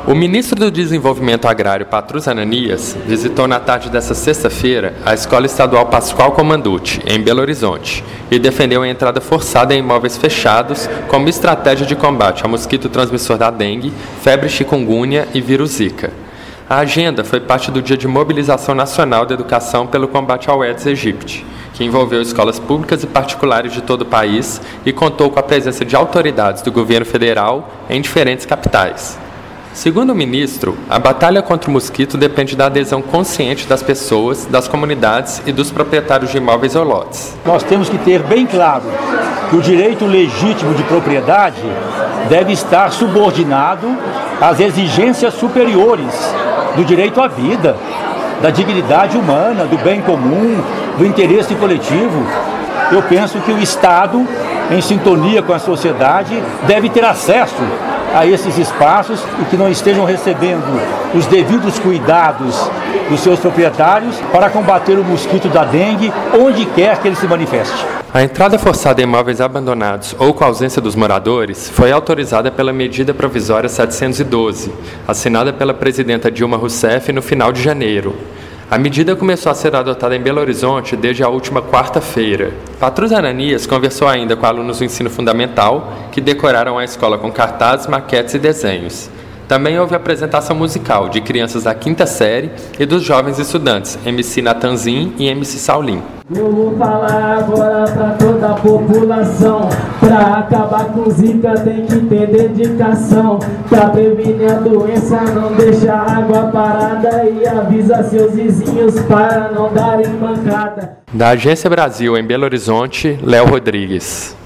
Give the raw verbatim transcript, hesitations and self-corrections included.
O ministro do Desenvolvimento Agrário, Patrus Ananias, visitou na tarde desta sexta-feira a Escola Estadual Pascoal Comanducci, em Belo Horizonte, e defendeu a entrada forçada em imóveis fechados como estratégia de combate ao mosquito transmissor da dengue, febre chikungunya e vírus Zika. A agenda foi parte do Dia de Mobilização Nacional de Educação pelo Combate ao Aedes aegypti, que envolveu escolas públicas e particulares de todo o país e contou com a presença de autoridades do governo federal em diferentes capitais. Segundo o ministro, a batalha contra o mosquito depende da adesão consciente das pessoas, das comunidades e dos proprietários de imóveis ou lotes. Nós temos que ter bem claro que o direito legítimo de propriedade deve estar subordinado às exigências superiores do direito à vida, da dignidade humana, do bem comum, do interesse coletivo. Eu penso que o Estado, em sintonia com a sociedade, deve ter acesso a esses espaços e que não estejam recebendo os devidos cuidados dos seus proprietários para combater o mosquito da dengue onde quer que ele se manifeste. A entrada forçada em imóveis abandonados ou com a ausência dos moradores foi autorizada pela Medida Provisória setecentos e doze, assinada pela presidenta Dilma Rousseff no final de janeiro. A medida começou a ser adotada em Belo Horizonte desde a última quarta-feira. Patrus Ananias conversou ainda com alunos do ensino fundamental que decoraram a escola com cartazes, maquetes e desenhos. Também houve apresentação musical de crianças da quinta série e dos jovens estudantes M C Natanzin e M C Saulim. Eu vou falar agora pra toda a população. Pra acabar com Zika tem que ter dedicação. Pra prevenir a doença não deixa a água parada e avisa seus vizinhos para não darem mancada. Da Agência Brasil em Belo Horizonte, Léo Rodrigues.